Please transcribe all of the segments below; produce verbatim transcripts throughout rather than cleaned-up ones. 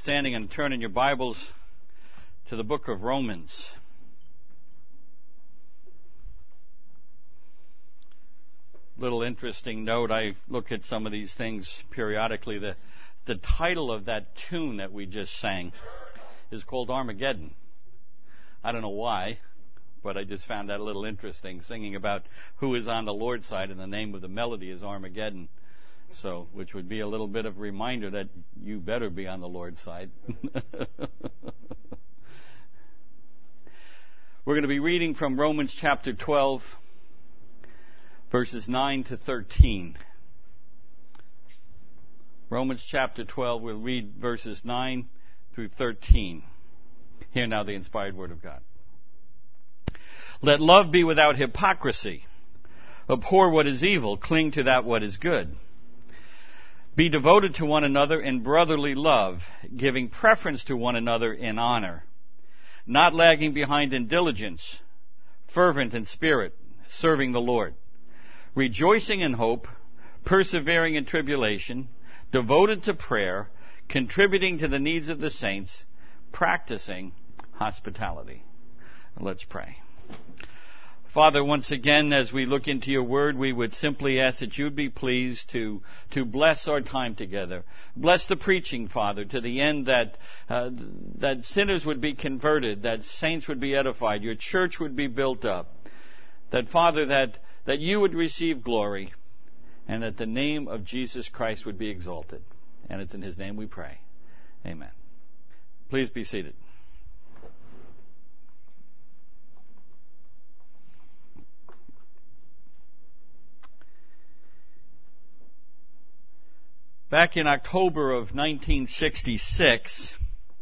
standing and turning your Bibles to the book of Romans. Little interesting note, I look at some of these things periodically. The, the title of that tune that we just sang is called Armageddon. I don't know why, but I just found that a little interesting, singing about who is on the Lord's side, and the name of the melody is Armageddon. So, which would be a little bit of a reminder that you better be on the Lord's side. We're going to be reading from Romans chapter twelve, verses nine to thirteen. Romans chapter twelve, we'll read verses nine through thirteen. Hear now the inspired word of God. Let love be without hypocrisy. Abhor what is evil, cling to that what is good. Be devoted to one another in brotherly love, giving preference to one another in honor, not lagging behind in diligence, fervent in spirit, serving the Lord, rejoicing in hope, persevering in tribulation, devoted to prayer, contributing to the needs of the saints, practicing hospitality. Let's pray. Father, once again, as we look into your word, we would simply ask that you'd be pleased to, to bless our time together. Bless the preaching, Father, to the end that, uh, that sinners would be converted, that saints would be edified, your church would be built up. That, Father, that, that you would receive glory, and that the name of Jesus Christ would be exalted. And it's in his name we pray. Amen. Please be seated. Back in October of nineteen sixty-six,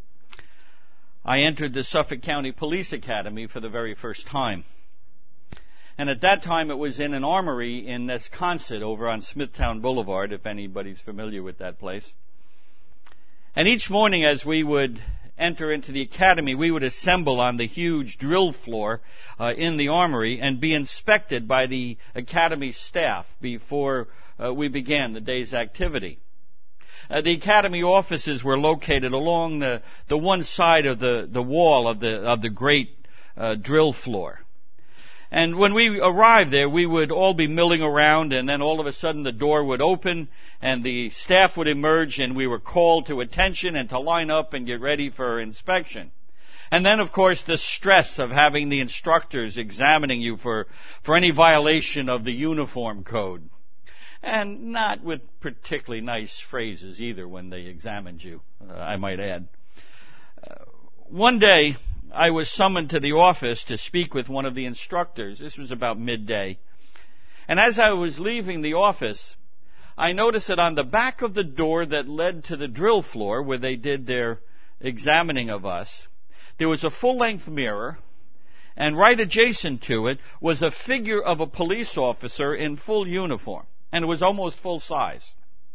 I entered the Suffolk County Police Academy for the very first time. And at that time, it was in an armory in Nesconset over on Smithtown Boulevard, if anybody's familiar with that place. And each morning as we would enter into the academy, we would assemble on the huge drill floor uh, in the armory and be inspected by the academy staff before uh, we began the day's activity. Uh, the academy offices were located along the, the one side of the, the wall of the of the great uh, drill floor. And when we arrived there, we would all be milling around, and then all of a sudden the door would open and the staff would emerge, and we were called to attention and to line up and get ready for inspection. And then, of course, the stress of having the instructors examining you for, for any violation of the uniform code. And not with particularly nice phrases either when they examined you, uh, I might add. Uh, one day, I was summoned to the office to speak with one of the instructors. This was about midday. And as I was leaving the office, I noticed that on the back of the door that led to the drill floor, where they did their examining of us, there was a full-length mirror, and right adjacent to it was a figure of a police officer in full uniform. And it was almost full size.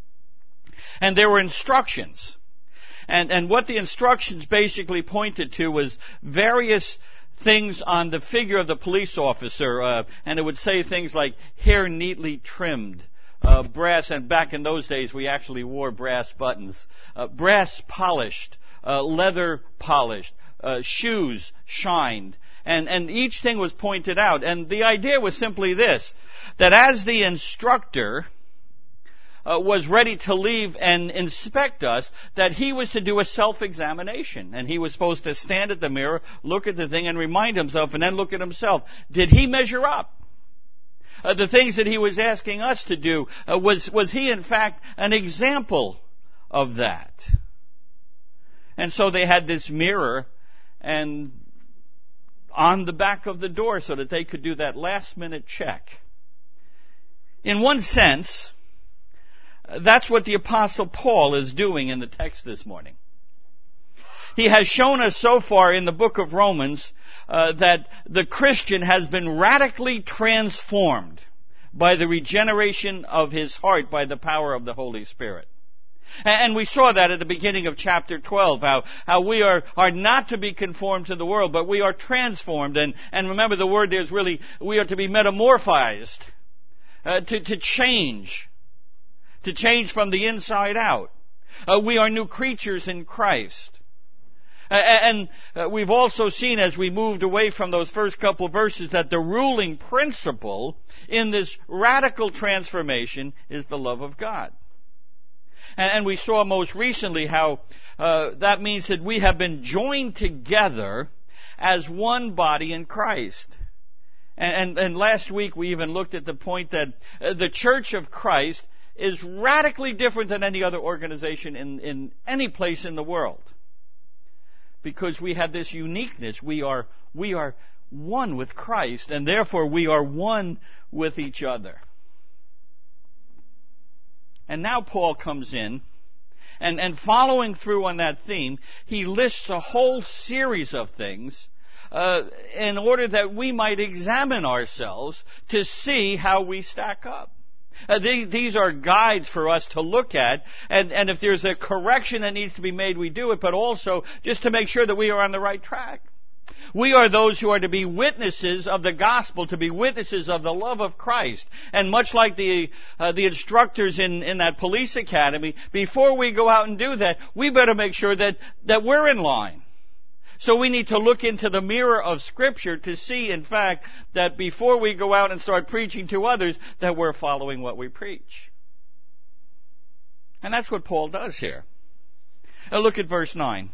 And there were instructions. And, and what the instructions basically pointed to was various things on the figure of the police officer. Uh, and it would say things like hair neatly trimmed, uh, brass, and back in those days we actually wore brass buttons, uh, brass polished, uh, leather polished, uh, shoes shined. And, and each thing was pointed out. And the idea was simply this, that as the instructor uh, was ready to leave and inspect us, that he was to do a self-examination. And he was supposed to stand at the mirror, look at the thing, and remind himself, and then look at himself. Did he measure up? Uh, the things that he was asking us to do, uh, was, was he in fact an example of that? And so they had this mirror, and on the back of the door so that they could do that last-minute check. In one sense, that's what the Apostle Paul is doing in the text this morning. He has shown us so far in the book of Romans uh, that the Christian has been radically transformed by the regeneration of his heart by the power of the Holy Spirit. And we saw that at the beginning of chapter twelve, how, how we are, are not to be conformed to the world, but we are transformed. And, and remember, the word there is really, we are to be metamorphized, uh, to, to change, to change from the inside out. Uh, we are new creatures in Christ. Uh, and uh, we've also seen as we moved away from those first couple of verses that the ruling principle in this radical transformation is the love of God. And, and we saw most recently how uh, that means that we have been joined together as one body in Christ. And, and, and last week we even looked at the point that uh, the Church of Christ is radically different than any other organization in, in any place in the world. Because we have this uniqueness. We are, we are one with Christ, and therefore we are one with each other. And now Paul comes in, and, and following through on that theme, he lists a whole series of things uh, in order that we might examine ourselves to see how we stack up. Uh, these, these are guides for us to look at, and, and if there's a correction that needs to be made, we do it, but also just to make sure that we are on the right track. We are those who are to be witnesses of the gospel, to be witnesses of the love of Christ. And much like the uh, the instructors in, in that police academy, before we go out and do that, we better make sure that, that we're in line. So we need to look into the mirror of Scripture to see, in fact, that before we go out and start preaching to others, that we're following what we preach. And that's what Paul does here. Now look at verse nine.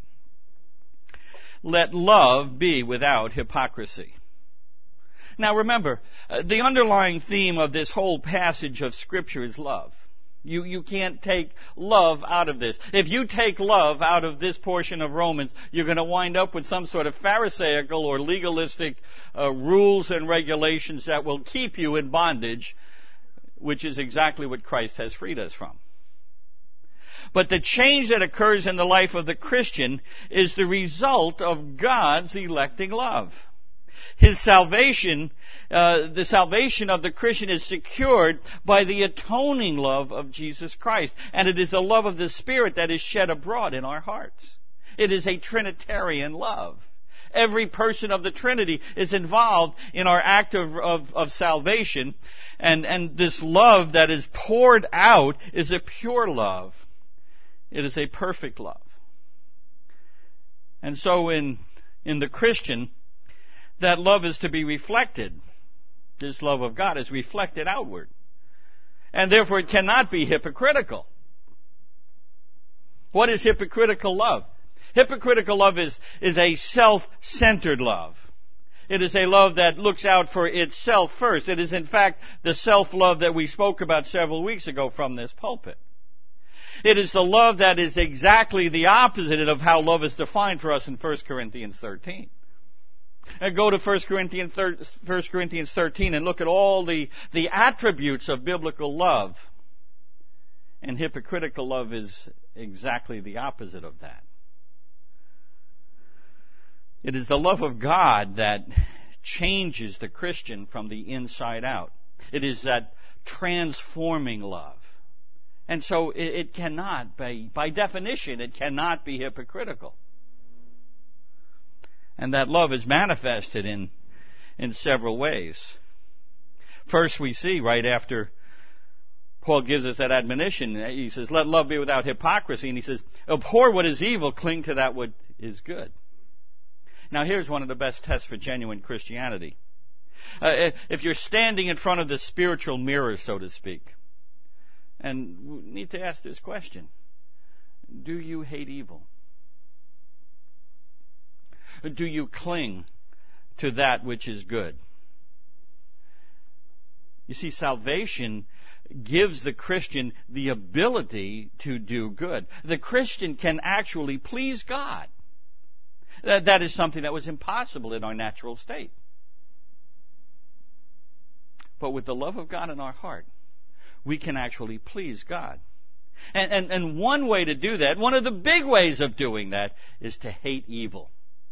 Let love be without hypocrisy. Now remember, uh, the underlying theme of this whole passage of Scripture is love. You, you can't take love out of this. If you take love out of this portion of Romans, you're going to wind up with some sort of Pharisaical or legalistic uh, rules and regulations that will keep you in bondage, which is exactly what Christ has freed us from. But the change that occurs in the life of the Christian is the result of God's electing love. His salvation, uh, the salvation of the Christian is secured by the atoning love of Jesus Christ. And it is the love of the Spirit that is shed abroad in our hearts. It is a Trinitarian love. Every person of the Trinity is involved in our act of, of, of salvation. And, and this love that is poured out is a pure love. It is a perfect love. And so in, in the Christian, that love is to be reflected. This love of God is reflected outward. And therefore it cannot be hypocritical. What is hypocritical love? Hypocritical love is, is a self-centered love. It is a love that looks out for itself first. It is in fact the self-love that we spoke about several weeks ago from this pulpit. It is the love that is exactly the opposite of how love is defined for us in First Corinthians thirteen. And go to First Corinthians thirteen and look at all the, the attributes of biblical love. And hypocritical love is exactly the opposite of that. It is the love of God that changes the Christian from the inside out. It is that transforming love. And so it, it cannot, by, by definition, it cannot be hypocritical. And that love is manifested in, in several ways. First, we see right after Paul gives us that admonition, he says, let love be without hypocrisy. And he says, abhor what is evil, cling to that what is good. Now here's one of the best tests for genuine Christianity. Uh, if you're standing in front of the spiritual mirror, so to speak, and we need to ask this question, do you hate evil? Do you cling to that which is good? You see, salvation gives the Christian the ability to do good. The Christian can actually please God. That, that is something that was impossible in our natural state. But with the love of God in our heart, we can actually please God. And, and, and one way to do that, one of the big ways of doing that, is to hate evil.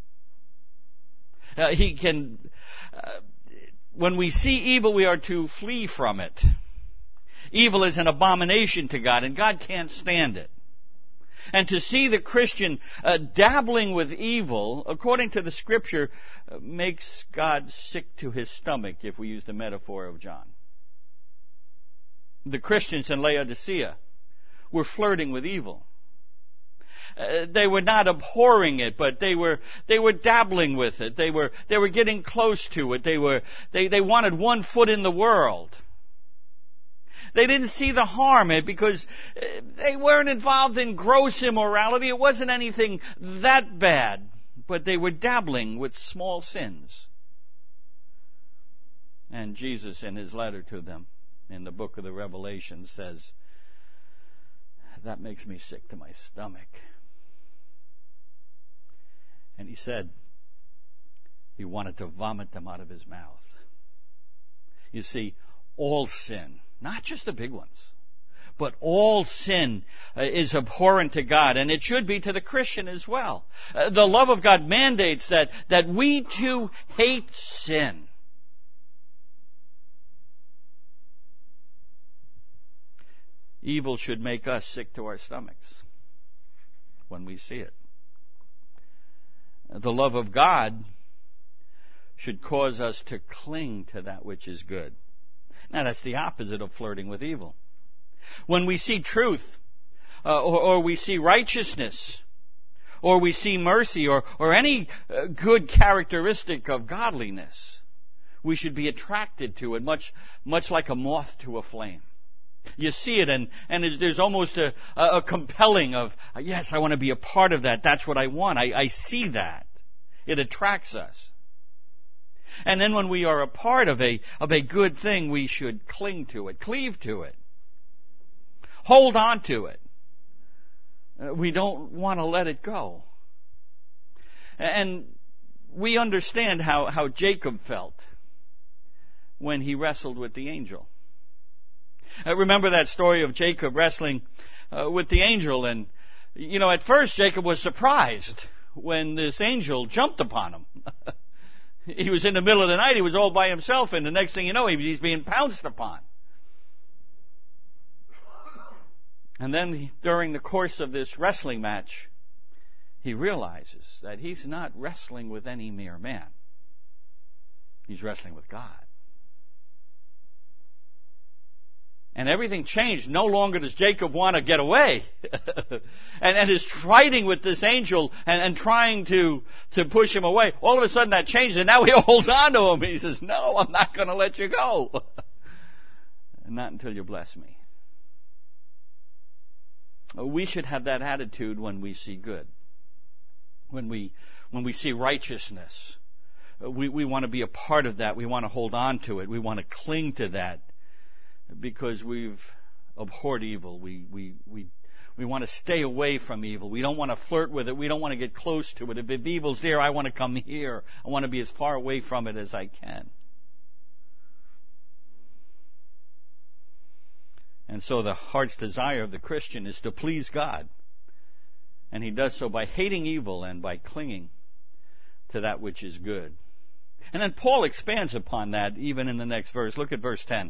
Uh, he can, uh, when we see evil, we are to flee from it. Evil is an abomination to God, and God can't stand it. And to see the Christian uh, dabbling with evil, according to the Scripture, uh, makes God sick to his stomach, if we use the metaphor of John. The Christians in Laodicea were flirting with evil. Uh, they were not abhorring it, but they were they were dabbling with it. They were they were getting close to it. They were they, they wanted one foot in the world. They didn't see the harm in it because they weren't involved in gross immorality. It wasn't anything that bad, but they were dabbling with small sins. And Jesus, in his letter to them in the book of the Revelation, says, that makes me sick to my stomach. And he said he wanted to vomit them out of his mouth. You see, all sin, not just the big ones, but all sin uh, is abhorrent to God, and it should be to the Christian as well. Uh, the love of God mandates that, that we too hate sin. Evil should make us sick to our stomachs when we see it. The love of God should cause us to cling to that which is good. Now, that's the opposite of flirting with evil. When we see truth, uh, or, or we see righteousness, or we see mercy, or, or any uh, good characteristic of godliness, we should be attracted to it, much, much like a moth to a flame. You see it, and, and there's almost a, a compelling of, yes, I want to be a part of that. That's what I want. I, I see that. It attracts us. And then when we are a part of a, of a good thing, we should cling to it, cleave to it, hold on to it. Uh, we don't want to let it go. And we understand how, how Jacob felt when he wrestled with the angel. Uh, remember that story of Jacob wrestling uh, with the angel, and you know, at first Jacob was surprised when this angel jumped upon him. He was in the middle of the night, he was all by himself, and the next thing you know, he's being pounced upon. And then during the course of this wrestling match, he realizes that he's not wrestling with any mere man. He's wrestling with God. And everything changed. No longer does Jacob want to get away. and, and is fighting with this angel and, and trying to, to push him away. All of a sudden that changed, and now he holds on to him. He says, no, I'm not going to let you go. And not until you bless me. We should have that attitude when we see good. When we, when we see righteousness. We, we want to be a part of that. We want to hold on to it. We want to cling to that. Because we've abhorred evil. We, we, we, we want to stay away from evil. We don't want to flirt with it. We don't want to get close to it. If, if evil's there, I want to come here. I want to be as far away from it as I can. And so the heart's desire of the Christian is to please God. And he does so by hating evil and by clinging to that which is good. And then Paul expands upon that even in the next verse. Look at verse ten.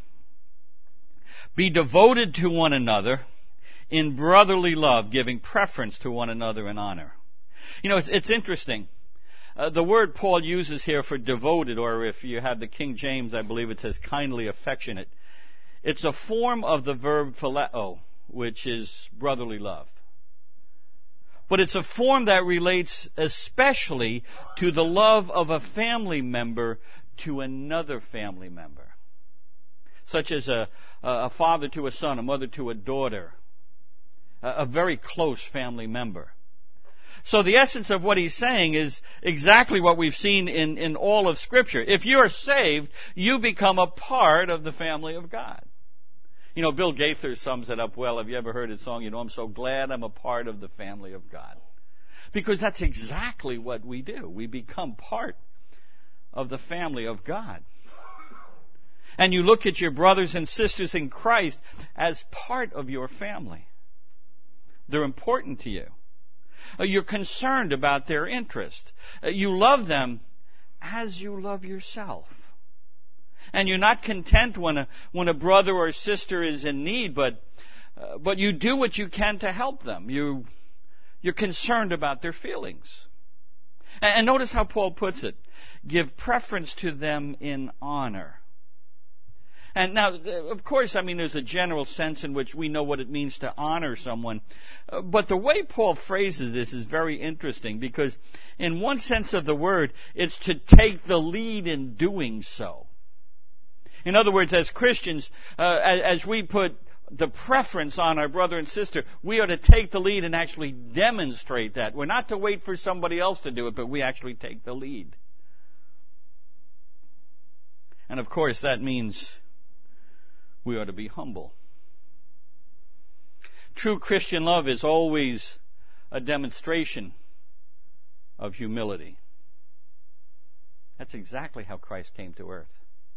Be devoted to one another in brotherly love, giving preference to one another in honor. You know, it's, it's interesting. Uh, the word Paul uses here for devoted, or if you have the King James, I believe it says kindly affectionate. It's a form of the verb phileo, which is brotherly love. But it's a form that relates especially to the love of a family member to another family member. Such as a, a father to a son, a mother to a daughter, a, a very close family member. So the essence of what he's saying is exactly what we've seen in, in all of Scripture. If you're saved, you become a part of the family of God. You know, Bill Gaither sums it up well. Have you ever heard his song, you know, I'm so glad I'm a part of the family of God? Because that's exactly what we do. We become part of the family of God. And you look at your brothers and sisters in Christ as part of your family. They're important to you. You're concerned about their interest. You love them as you love yourself. And you're not content when a, when a brother or sister is in need, but, uh, but you do what you can to help them. You, you're concerned about their feelings. And, and notice how Paul puts it. Give preference to them in honor. And now, of course, I mean, there's a general sense in which we know what it means to honor someone. Uh, but the way Paul phrases this is very interesting, because in one sense of the word, it's to take the lead in doing so. In other words, as Christians, uh, as, as we put the preference on our brother and sister, we are to take the lead and actually demonstrate that. We're not to wait for somebody else to do it, but we actually take the lead. And of course, that means we ought to be humble. True Christian love is always a demonstration of humility. That's exactly how Christ came to earth.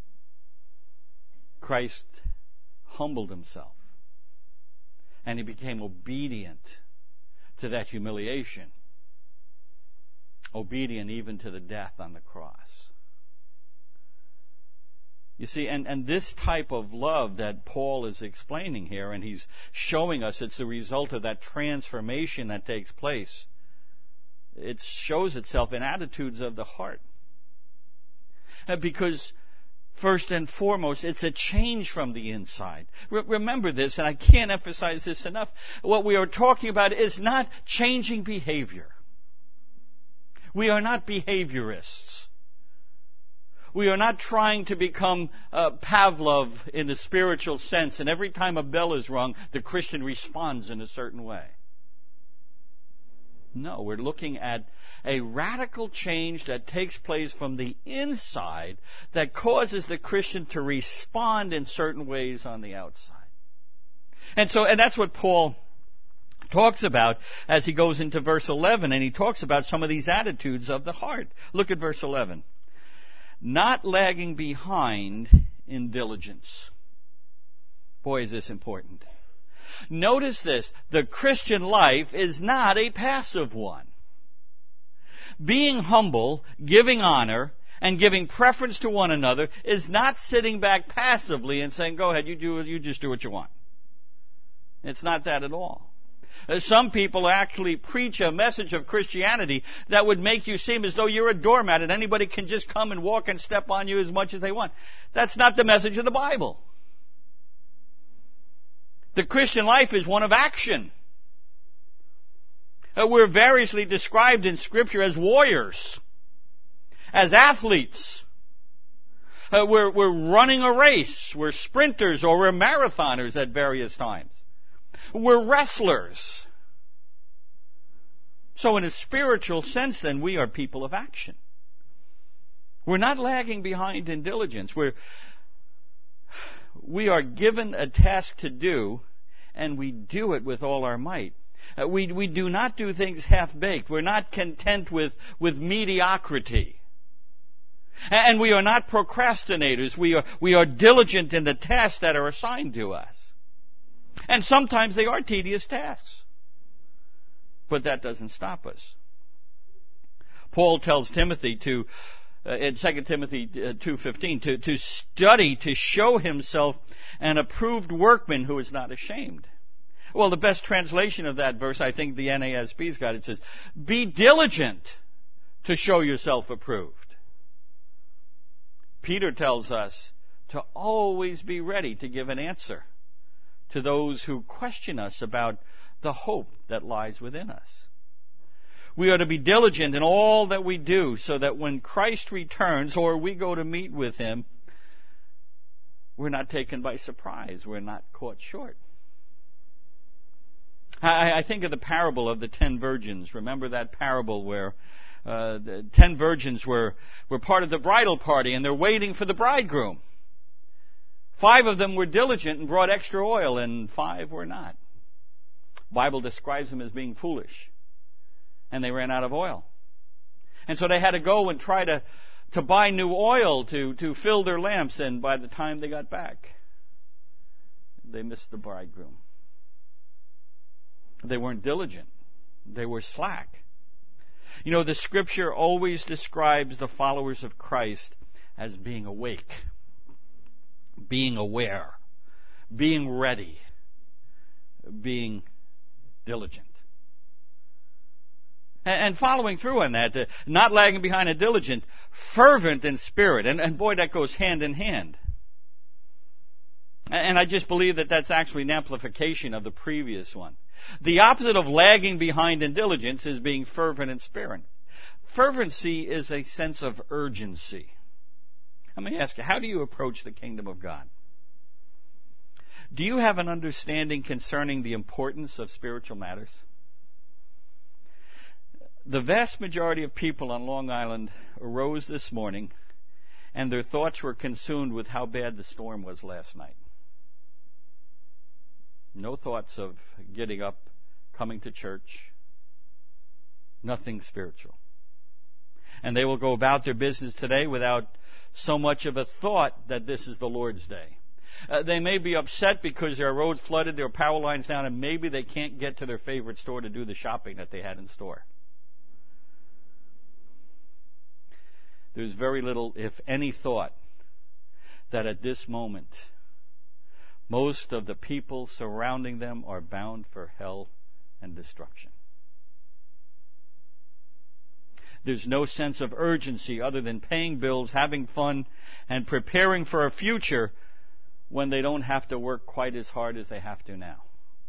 Christ humbled himself, and he became obedient to that humiliation, obedient even to the death on the cross. You see, and, and this type of love that Paul is explaining here, and he's showing us it's the result of that transformation that takes place. It shows itself in attitudes of the heart. Because first and foremost, it's a change from the inside. Re- remember this, and I can't emphasize this enough. What we are talking about is not changing behavior. We are not behaviorists. We are not trying to become uh, Pavlov in the spiritual sense, and every time a bell is rung, the Christian responds in a certain way. No, we're looking at a radical change that takes place from the inside that causes the Christian to respond in certain ways on the outside. And so, and that's what Paul talks about as he goes into verse eleven, and he talks about some of these attitudes of the heart. Look at verse eleven. Not lagging behind in diligence. Boy, is this important. Notice this. The Christian life is not a passive one. Being humble, giving honor, and giving preference to one another is not sitting back passively and saying, go ahead, you do, you just do what you want. It's not that at all. Some people actually preach a message of Christianity that would make you seem as though you're a doormat and anybody can just come and walk and step on you as much as they want. That's not the message of the Bible. The Christian life is one of action. We're variously described in Scripture as warriors, as athletes. We're, we're running a race. We're sprinters or we're marathoners at various times. We're wrestlers. So in a spiritual sense, then, we are people of action. We're not lagging behind in diligence. We're, we are given a task to do, and we do it with all our might. Uh, we, we do not do things half-baked. We're not content with, with mediocrity. And we are not procrastinators. We are, we are diligent in the tasks that are assigned to us. And sometimes they are tedious tasks. But that doesn't stop us. Paul tells Timothy to, uh, in Second Timothy uh, two fifteen, to, to study to show himself an approved workman who is not ashamed. Well, the best translation of that verse, I think the N A S B's got it, says, be diligent to show yourself approved. Peter tells us to always be ready to give an answer to those who question us about the hope that lies within us. We are to be diligent in all that we do so that when Christ returns or we go to meet with Him, we're not taken by surprise. We're not caught short. I, I think of the parable of the ten virgins. Remember that parable where uh, the ten virgins were, were part of the bridal party and they're waiting for the bridegroom. Five of them were diligent and brought extra oil, and five were not. The Bible describes them as being foolish. And they ran out of oil. And so they had to go and try to, to buy new oil to, to fill their lamps, and by the time they got back, they missed the bridegroom. They weren't diligent. They were slack. You know, the Scripture always describes the followers of Christ as being awake, being aware, being ready, being diligent. And following through on that, uh, not lagging behind and diligent, fervent in spirit. And, and boy, that goes hand in hand. And I just believe that that's actually an amplification of the previous one. The opposite of lagging behind in diligence is being fervent in spirit. Fervency is a sense of urgency. Let me ask you, how do you approach the kingdom of God? Do you have an understanding concerning the importance of spiritual matters? The vast majority of people on Long Island arose this morning, and their thoughts were consumed with how bad the storm was last night. No thoughts of getting up, coming to church. Nothing spiritual. And they will go about their business today without so much of a thought that this is the Lord's day. Uh, they may be upset because their roads flooded, their power lines down, and maybe they can't get to their favorite store to do the shopping that they had in store. There's very little, if any, thought that at this moment most of the people surrounding them are bound for hell and destruction. There's no sense of urgency other than paying bills, having fun, and preparing for a future when they don't have to work quite as hard as they have to now.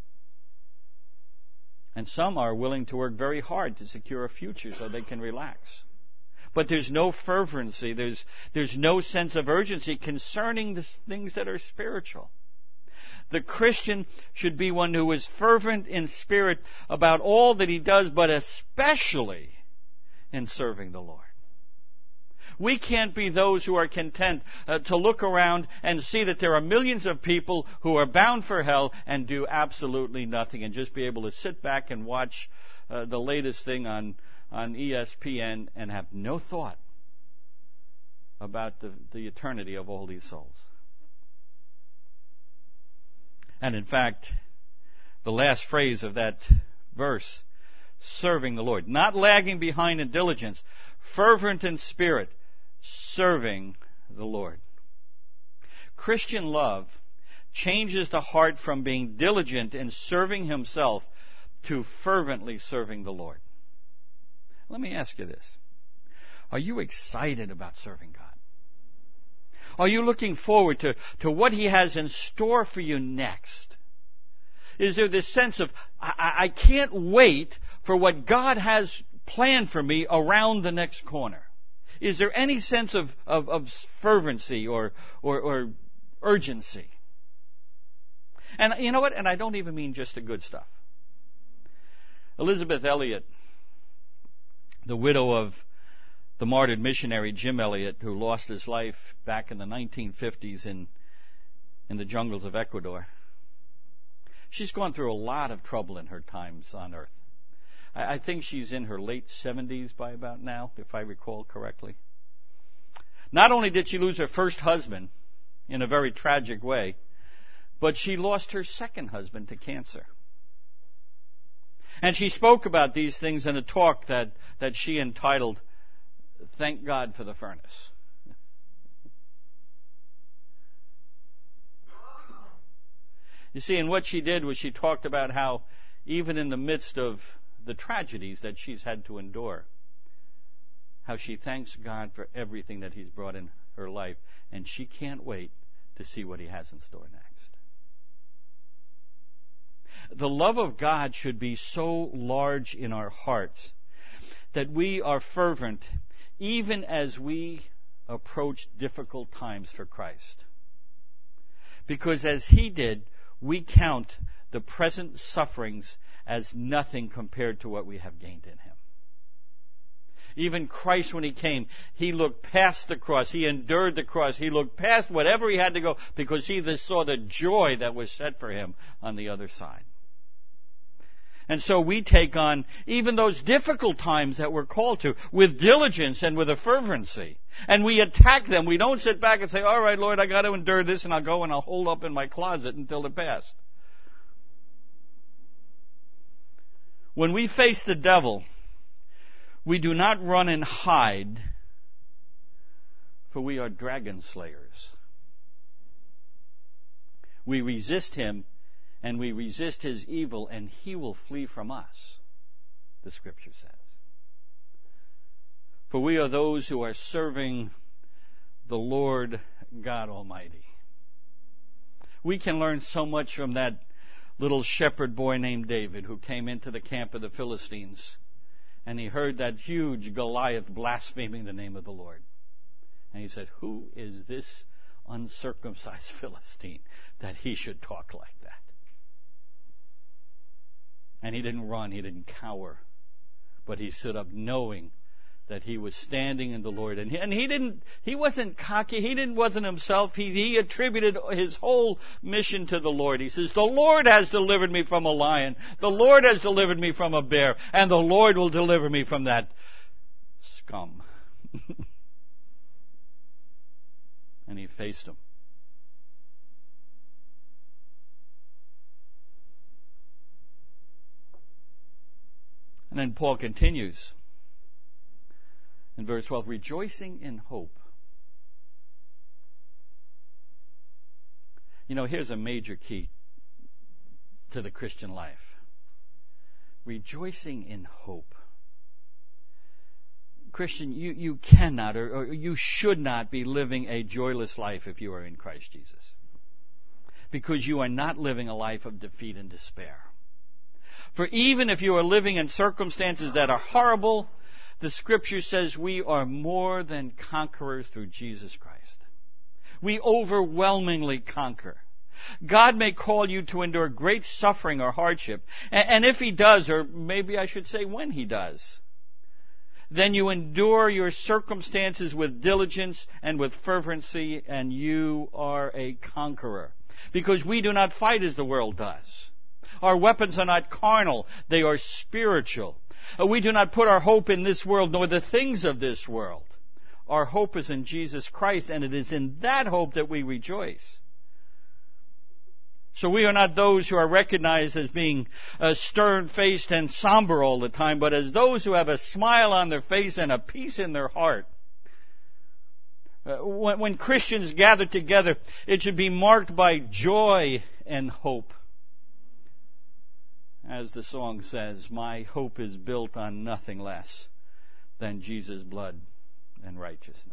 And some are willing to work very hard to secure a future so they can relax. But there's no fervency, there's, there's no sense of urgency concerning the things that are spiritual. The Christian should be one who is fervent in spirit about all that he does, but especially in serving the Lord. We can't be those who are content uh, to look around and see that there are millions of people who are bound for hell and do absolutely nothing and just be able to sit back and watch uh, the latest thing on, on E S P N and have no thought about the, the eternity of all these souls. And in fact, the last phrase of that verse, serving the Lord, not lagging behind in diligence, fervent in spirit, serving the Lord. Christian love changes the heart from being diligent in serving himself to fervently serving the Lord. Let me ask you this. Are you excited about serving God? Are you looking forward to, to what He has in store for you next? Is there this sense of, I, I can't wait for what God has planned for me around the next corner? Is there any sense of, of, of fervency or, or, or urgency? And you know what? And I don't even mean just the good stuff. Elizabeth Elliot, the widow of the martyred missionary Jim Elliot, who lost his life back in the nineteen fifties in, in the jungles of Ecuador, she's gone through a lot of trouble in her times on earth. I, I think she's in her late seventies by about now, if I recall correctly. Not only did she lose her first husband in a very tragic way, but she lost her second husband to cancer. And she spoke about these things in a talk that, that she entitled, Thank God for the Furnace. You see, and what she did was she talked about how even in the midst of the tragedies that she's had to endure, how she thanks God for everything that He's brought in her life, and she can't wait to see what He has in store next. The love of God should be so large in our hearts that we are fervent even as we approach difficult times for Christ. Because as He did, we count the present sufferings as nothing compared to what we have gained in Him. Even Christ, when He came, He looked past the cross. He endured the cross. He looked past whatever He had to go because He saw the joy that was set for Him on the other side. And so we take on even those difficult times that we're called to with diligence and with a fervency. And we attack them. We don't sit back and say, all right, Lord, I got to endure this, and I'll go and I'll hold up in my closet until it passed. When we face the devil, we do not run and hide, for we are dragon slayers. We resist him, and we resist his evil, and he will flee from us, the Scripture says. For we are those who are serving the Lord God Almighty. We can learn so much from that little shepherd boy named David who came into the camp of the Philistines, and he heard that huge Goliath blaspheming the name of the Lord. And he said, "Who is this uncircumcised Philistine that he should talk like that?" And he didn't run, he didn't cower, but he stood up knowing that he was standing in the Lord. And he, and he didn't, he wasn't cocky, he didn't, wasn't himself, he, he attributed his whole mission to the Lord. He says, "The Lord has delivered me from a lion, the Lord has delivered me from a bear, and the Lord will deliver me from that scum." And he faced him. And then Paul continues in verse twelve, rejoicing in hope. You know, here's a major key to the Christian life. Rejoicing in hope. Christian, you, you cannot or, or you should not be living a joyless life if you are in Christ Jesus. Because you are not living a life of defeat and despair. For even if you are living in circumstances that are horrible, the Scripture says we are more than conquerors through Jesus Christ. We overwhelmingly conquer. God may call you to endure great suffering or hardship, and if He does, or maybe I should say when He does, then you endure your circumstances with diligence and with fervency, and you are a conqueror. Because we do not fight as the world does. Our weapons are not carnal, they are spiritual. We do not put our hope in this world, nor the things of this world. Our hope is in Jesus Christ, and it is in that hope that we rejoice. So we are not those who are recognized as being uh, stern-faced and somber all the time, but as those who have a smile on their face and a peace in their heart. Uh, when, when Christians gather together, it should be marked by joy and hope. As the song says, my hope is built on nothing less than Jesus' blood and righteousness.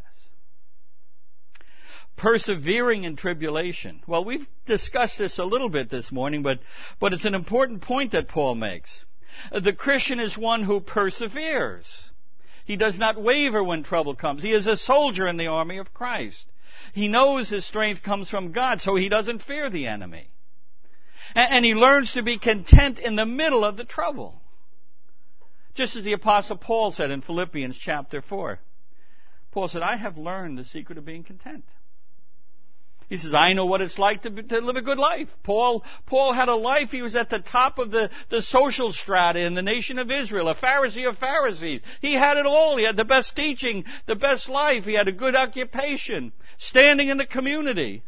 Persevering in tribulation. Well, we've discussed this a little bit this morning, but, but it's an important point that Paul makes. The Christian is one who perseveres. He does not waver when trouble comes. He is a soldier in the army of Christ. He knows his strength comes from God, so he doesn't fear the enemy. And, and he learns to be content in the middle of the trouble. Just as the Apostle Paul said in Philippians chapter four. Paul said, I have learned the secret of being content. He says, I know what it's like to, to live a good life. Paul, Paul had a life. He was at the top of the, the social strata in the nation of Israel, a Pharisee of Pharisees. He had it all. He had the best teaching, the best life. He had a good occupation, standing in the community.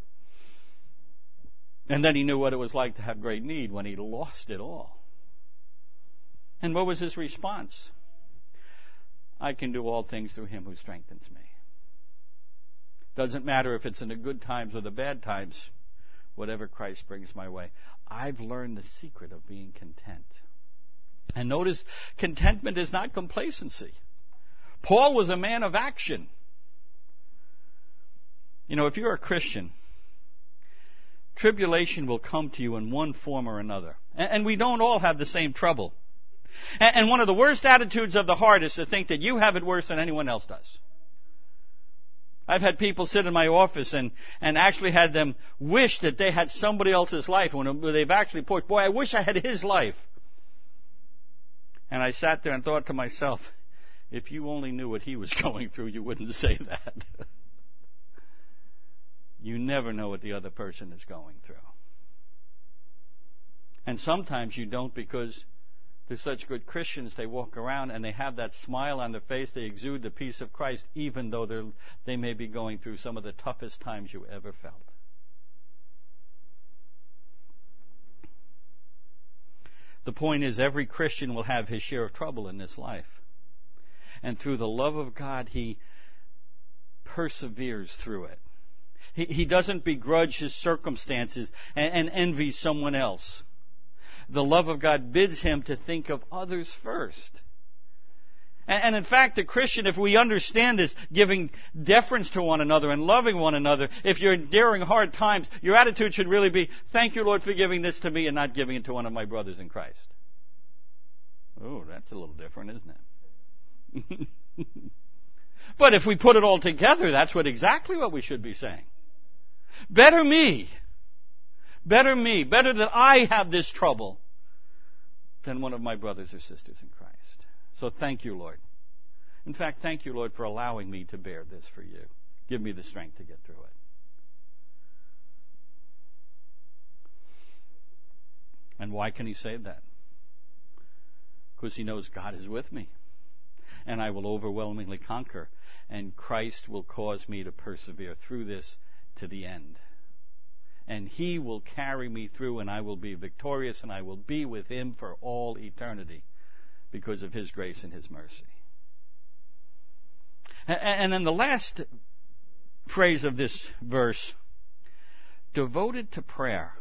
And then he knew what it was like to have great need when he lost it all. And what was his response? I can do all things through Him who strengthens me. Doesn't matter if it's in the good times or the bad times, whatever Christ brings my way. I've learned the secret of being content. And notice, contentment is not complacency. Paul was a man of action. You know, if you're a Christian, tribulation will come to you in one form or another. And we don't all have the same trouble. And one of the worst attitudes of the heart is to think that you have it worse than anyone else does. I've had people sit in my office and, and actually had them wish that they had somebody else's life when they've actually put, boy, I wish I had his life. And I sat there and thought to myself, if you only knew what he was going through, you wouldn't say that. You never know what the other person is going through. And sometimes you don't, because they're such good Christians, they walk around and they have that smile on their face, they exude the peace of Christ, even though they're, they may be going through some of the toughest times you ever felt. The point is, every Christian will have his share of trouble in this life. And through the love of God, he perseveres through it. He, he doesn't begrudge his circumstances and, and envy someone else. The love of God bids him to think of others first. And, and in fact, the Christian, if we understand this, giving deference to one another and loving one another, if you're enduring hard times, your attitude should really be, thank you, Lord, for giving this to me and not giving it to one of my brothers in Christ. Oh, that's a little different, isn't it? But if we put it all together, that's what exactly what we should be saying. Better me. Better me. Better that I have this trouble than one of my brothers or sisters in Christ. So thank you, Lord. In fact, thank you, Lord, for allowing me to bear this for you. Give me the strength to get through it. And why can he say that? Because he knows God is with me. And I will overwhelmingly conquer. And Christ will cause me to persevere through this to the end. And he will carry me through, and I will be victorious, and I will be with him for all eternity because of his grace and his mercy. And then the last phrase of this verse, devoted to prayer.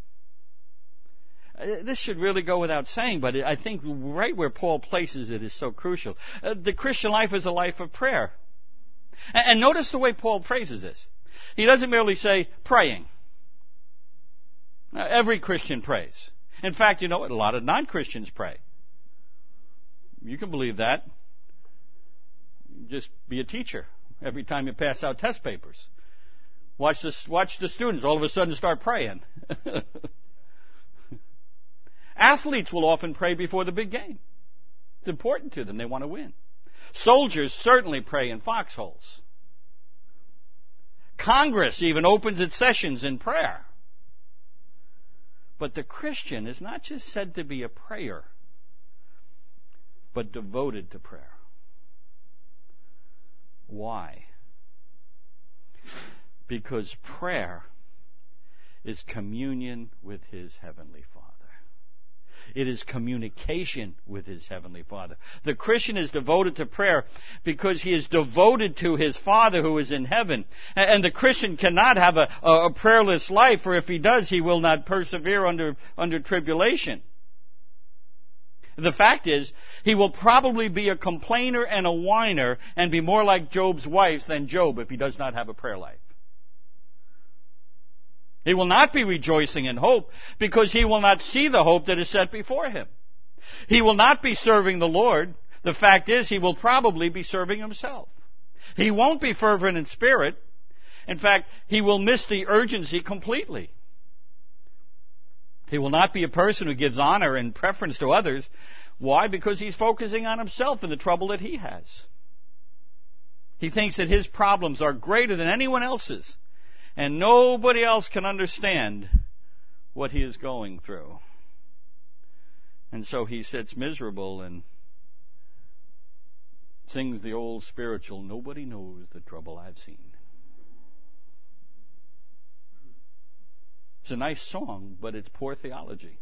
This should really go without saying, but I think right where Paul places it is so crucial. The Christian life is a life of prayer. And notice the way Paul phrases this. He doesn't merely say praying. Every Christian prays. In fact, you know what? A lot of non-Christians pray. You can believe that. Just be a teacher every time you pass out test papers. Watch the, watch the students all of a sudden start praying. Athletes will often pray before the big game. It's important to them. They want to win. Soldiers certainly pray in foxholes. Congress even opens its sessions in prayer. But the Christian is not just said to be a prayer, but devoted to prayer. Why? Because prayer is communion with his heavenly Father. It is communication with his heavenly Father. The Christian is devoted to prayer because he is devoted to his Father who is in heaven. And the Christian cannot have a, a prayerless life, for if he does, he will not persevere under, under tribulation. The fact is, he will probably be a complainer and a whiner and be more like Job's wives than Job if he does not have a prayer life. He will not be rejoicing in hope because he will not see the hope that is set before him. He will not be serving the Lord. The fact is, he will probably be serving himself. He won't be fervent in spirit. In fact, he will miss the urgency completely. He will not be a person who gives honor and preference to others. Why? Because he's focusing on himself and the trouble that he has. He thinks that his problems are greater than anyone else's. And nobody else can understand what he is going through. And so he sits miserable and sings the old spiritual, nobody knows the trouble I've seen. It's a nice song, but it's poor theology.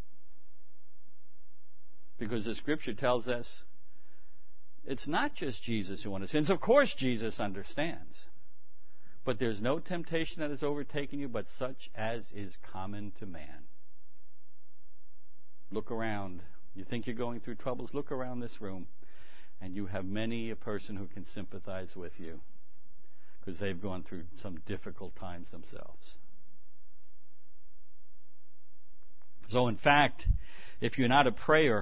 Because the Scripture tells us it's not just Jesus who understands. Of course Jesus understands. But there's no temptation that has overtaken you but such as is common to man. Look around. You think you're going through troubles? Look around this room. And you have many a person who can sympathize with you because they've gone through some difficult times themselves. So in fact, if you're not a prayer,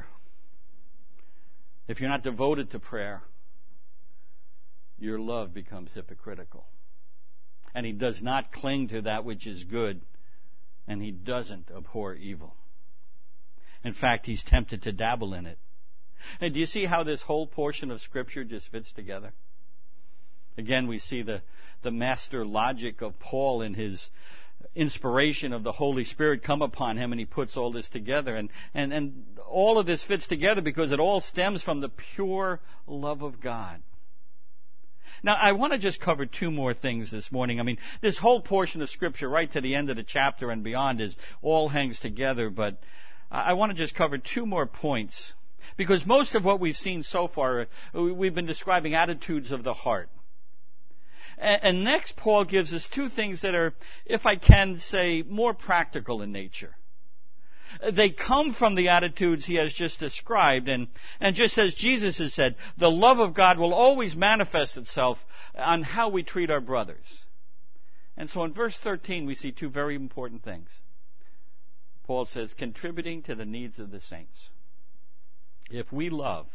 if you're not devoted to prayer, your love becomes hypocritical. And he does not cling to that which is good, and he doesn't abhor evil. In fact, he's tempted to dabble in it. And do you see how this whole portion of Scripture just fits together? Again, we see the, the master logic of Paul in his inspiration of the Holy Spirit come upon him, and he puts all this together. And, and, and all of this fits together because it all stems from the pure love of God. Now, I want to just cover two more things this morning. I mean, this whole portion of Scripture right to the end of the chapter and beyond is all hangs together, but I want to just cover two more points. Because most of what we've seen so far, we've been describing attitudes of the heart. And next, Paul gives us two things that are, if I can say, more practical in nature. They come from the attitudes he has just described. And, and just as Jesus has said, the love of God will always manifest itself on how we treat our brothers. And so in verse thirteen, we see two very important things. Paul says, contributing to the needs of the saints. If we love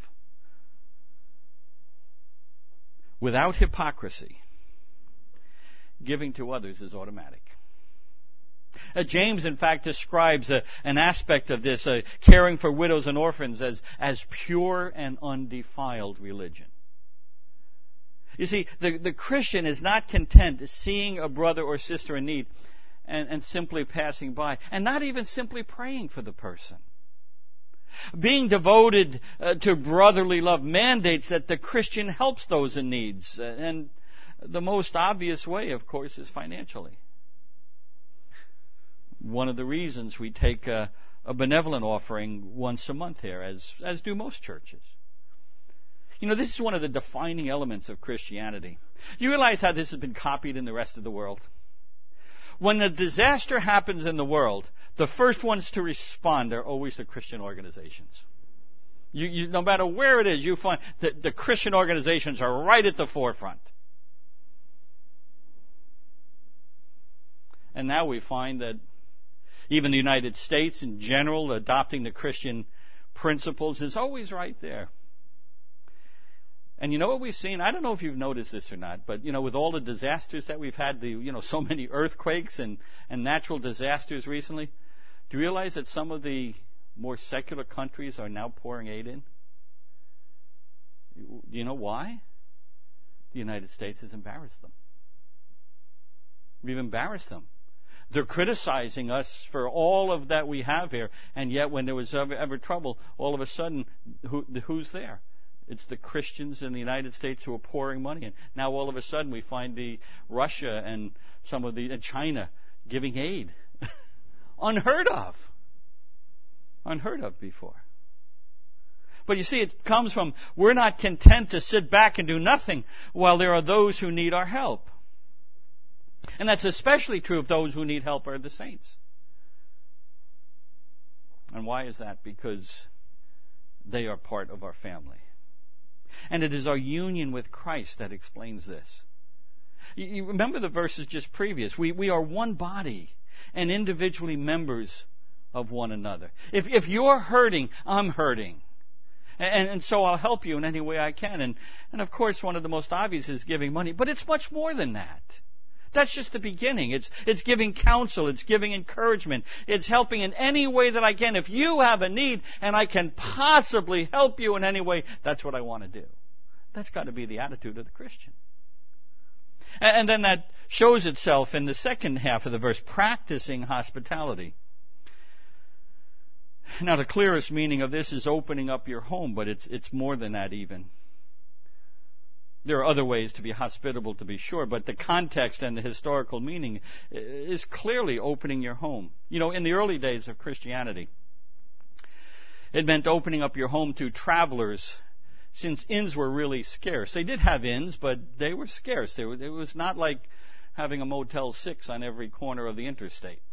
without hypocrisy, giving to others is automatic. Uh, James, in fact, describes a, an aspect of this, uh, caring for widows and orphans, as, as pure and undefiled religion. You see, the, the Christian is not content seeing a brother or sister in need and, and simply passing by, and not even simply praying for the person. Being devoted uh, to brotherly love mandates that the Christian helps those in needs. And the most obvious way, of course, is financially. One of the reasons we take a, a benevolent offering once a month here, as, as do most churches. You know, this is one of the defining elements of Christianity. You realize how this has been copied in the rest of the world? When a disaster happens in the world, the first ones to respond are always the Christian organizations. You, you, no matter where it is, you find that the Christian organizations are right at the forefront. And now we find that even the United States in general, adopting the Christian principles, is always right there. And you know what we've seen? I don't know if you've noticed this or not, but you know, with all the disasters that we've had, the you know, so many earthquakes and, and natural disasters recently, do you realize that some of the more secular countries are now pouring aid in? Do you know why? The United States has embarrassed them. We've embarrassed them. They're criticizing us for all of that we have here, and yet when there was ever, ever trouble, all of a sudden, who, who's there? It's the Christians in the United States who are pouring money in. Now all of a sudden we find the Russia and some of the and China giving aid. Unheard of. Unheard of before. But you see, it comes from, we're not content to sit back and do nothing while there are those who need our help. And that's especially true of those who need help are the saints. And why is that? Because they are part of our family. And it is our union with Christ that explains this. You, you remember the verses just previous. We, we are one body and individually members of one another. If, if you're hurting, I'm hurting. And, and so I'll help you in any way I can. And, and of course, one of the most obvious is giving money. But it's much more than that. That's just the beginning. It's, it's giving counsel. It's giving encouragement. It's helping in any way that I can. If you have a need and I can possibly help you in any way, that's what I want to do. That's got to be the attitude of the Christian. And, and then that shows itself in the second half of the verse, practicing hospitality. Now, the clearest meaning of this is opening up your home, but it's, it's more than that even. There are other ways to be hospitable, to be sure, but the context and the historical meaning is clearly opening your home. You know, in the early days of Christianity, it meant opening up your home to travelers, since inns were really scarce. They did have inns, but they were scarce. They were, it was not like having a Motel six on every corner of the interstate.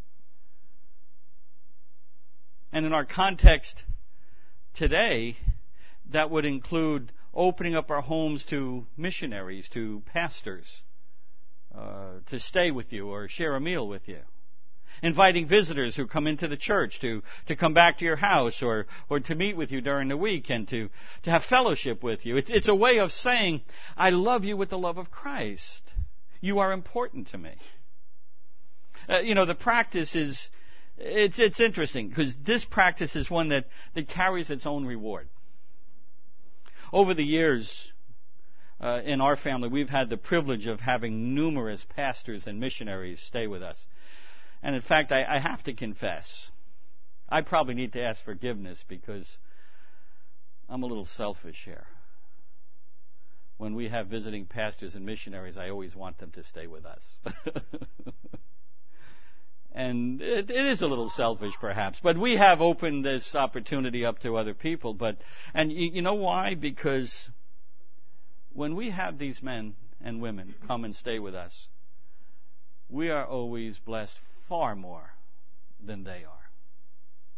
And in our context today, that would include opening up our homes to missionaries, to pastors, uh, to stay with you or share a meal with you. Inviting visitors who come into the church to, to come back to your house or, or to meet with you during the week and to, to have fellowship with you. It's, it's a way of saying, I love you with the love of Christ. You are important to me. Uh, you know, the practice is, it's, it's interesting because this practice is one that, that carries its own reward. Over the years, uh, in our family, we've had the privilege of having numerous pastors and missionaries stay with us. And in fact, I, I have to confess, I probably need to ask forgiveness because I'm a little selfish here. When we have visiting pastors and missionaries, I always want them to stay with us. And it, it is a little selfish, perhaps. But we have opened this opportunity up to other people. But and you, you know why? Because when we have these men and women come and stay with us, we are always blessed far more than they are.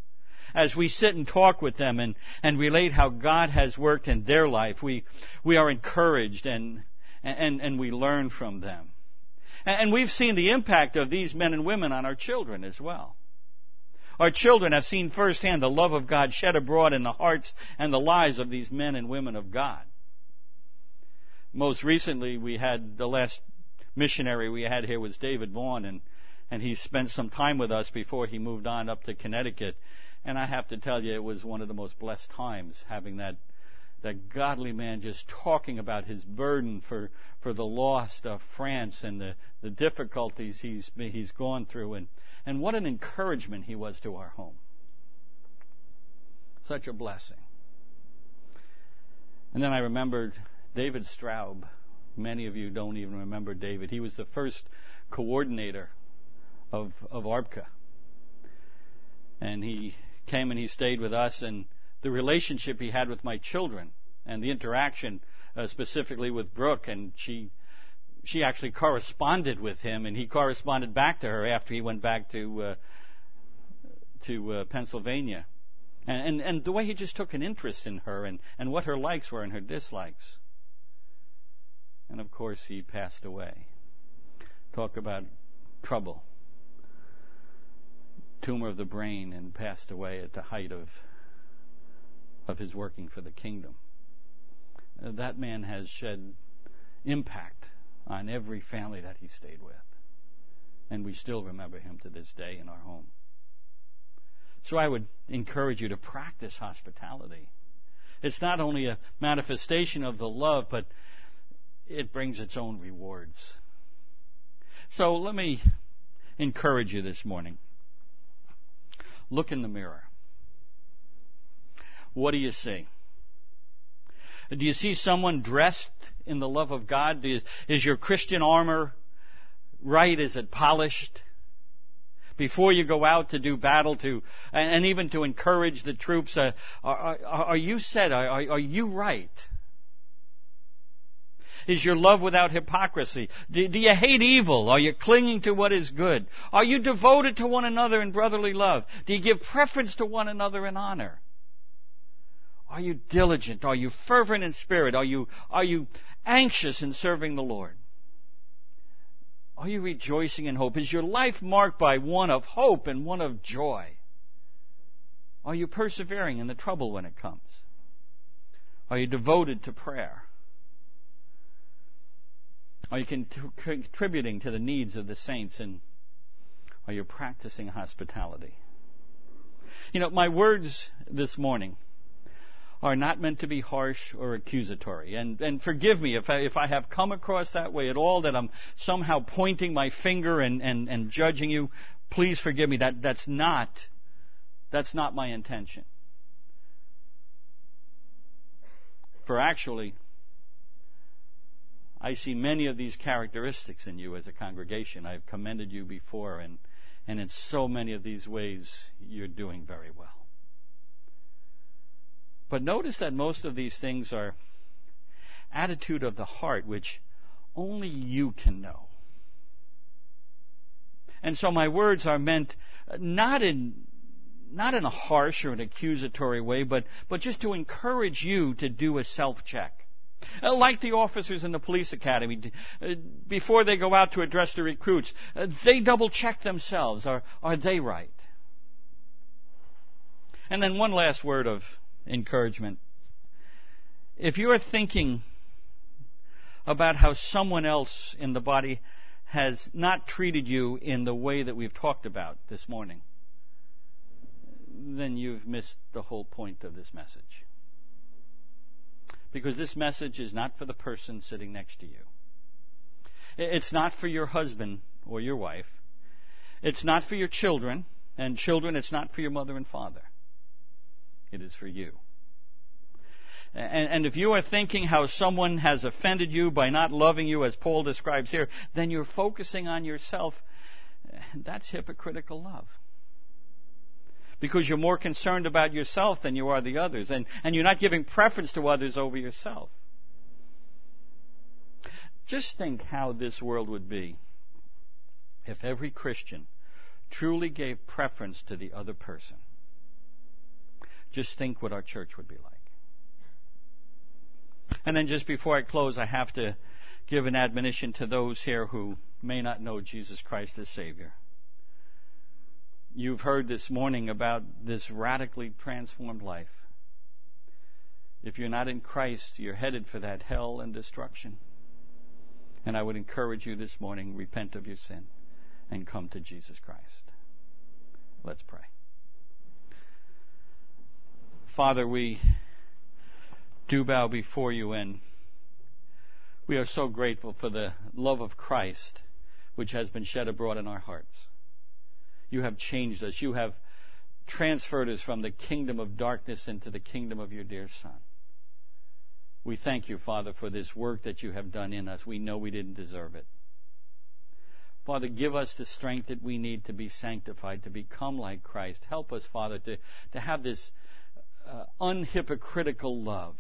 as we sit and talk with them and, and relate how God has worked in their life, we, we are encouraged and, and, and we learn from them. And, and we've seen the impact of these men and women on our children as well. Our children have seen firsthand the love of God shed abroad in the hearts and the lives of these men and women of God. Most recently, we had the last missionary we had here was David Vaughn, and, and he spent some time with us before he moved on up to Connecticut. And I have to tell you, it was one of the most blessed times having that that godly man just talking about his burden for, for the lost of France and the, the difficulties he's he's gone through, and, and what an encouragement he was to our home. Such a blessing. And then I remembered David Straub. Many of you don't even remember David. He was the first coordinator of of A R B C A. And he came and he stayed with us, and the relationship he had with my children and the interaction uh, specifically with Brooke, and she she actually corresponded with him, and he corresponded back to her after he went back to uh, to uh, Pennsylvania. And, and and the way he just took an interest in her and, and what her likes were and her dislikes. And of course he passed away. Talk about trouble. Tumor of the brain, and passed away at the height of of his working for the kingdom. Uh, that man has shed impact on every family that he stayed with. And we still remember him to this day in our home. So I would encourage you to practice hospitality. It's not only a manifestation of the love, but it brings its own rewards. So let me encourage you this morning. Look in the mirror. What do you see? Do you see someone dressed in the love of God? Is, is your Christian armor right? Is it polished? Before you go out to do battle, to and, and even to encourage the troops, uh, are, are, are you set? Are, are you right? Is your love without hypocrisy? Do, do you hate evil? Are you clinging to what is good? Are you devoted to one another in brotherly love? Do you give preference to one another in honor? Are you diligent? Are you fervent in spirit? Are you, are you anxious in serving the Lord? Are you rejoicing in hope? Is your life marked by one of hope and one of joy? Are you persevering in the trouble when it comes? Are you devoted to prayer? Are you contributing to the needs of the saints, and are you practicing hospitality? You know, my words this morning are not meant to be harsh or accusatory. And, and forgive me if I, if I have come across that way at all, that I'm somehow pointing my finger and, and, and judging you. Please forgive me. That, that's not, that's not my intention. For actually, I see many of these characteristics in you as a congregation. I've commended you before, and, and in so many of these ways, you're doing very well. But notice that most of these things are attitude of the heart, which only you can know. And so my words are meant not in not in a harsh or an accusatory way, but, but just to encourage you to do a self-check. Uh, like the officers in the police academy, uh, before they go out to address the recruits, uh, they double-check themselves. Are, are they right? And then one last word of encouragement. If you are thinking about how someone else in the body has not treated you in the way that we've talked about this morning, then you've missed the whole point of this message. Because this message is not for the person sitting next to you. It's not for your husband or your wife. It's not for your children. And children, it's not for your mother and father. It is for you. And, and if you are thinking how someone has offended you by not loving you, as Paul describes here, then you're focusing on yourself. That's hypocritical love. Because you're more concerned about yourself than you are the others. And, and you're not giving preference to others over yourself. Just think how this world would be if every Christian truly gave preference to the other person. Just think what our church would be like. And then just before I close, I have to give an admonition to those here who may not know Jesus Christ as Savior. You've heard this morning about this radically transformed life. If you're not in Christ, you're headed for that hell and destruction. And I would encourage you this morning, repent of your sin and come to Jesus Christ. Let's pray. Father, we do bow before you, and we are so grateful for the love of Christ which has been shed abroad in our hearts. You have changed us. You have transferred us from the kingdom of darkness into the kingdom of your dear Son. We thank you, Father, for this work that you have done in us. We know we didn't deserve it. Father, give us the strength that we need to be sanctified, to become like Christ. Help us, Father, to, to have this uh, unhypocritical love.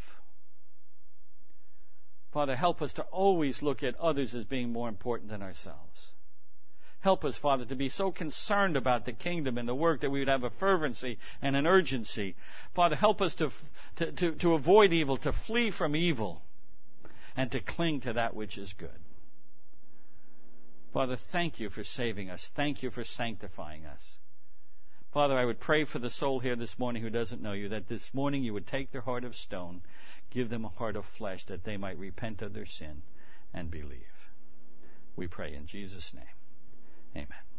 Father, help us to always look at others as being more important than ourselves. Help us, Father, to be so concerned about the kingdom and the work that we would have a fervency and an urgency. Father, help us to, to, to, to avoid evil, to flee from evil, and to cling to that which is good. Father, thank you for saving us. Thank you for sanctifying us. Father, I would pray for the soul here this morning who doesn't know you, that this morning you would take their heart of stone, give them a heart of flesh, that they might repent of their sin and believe. We pray in Jesus' name. Amen.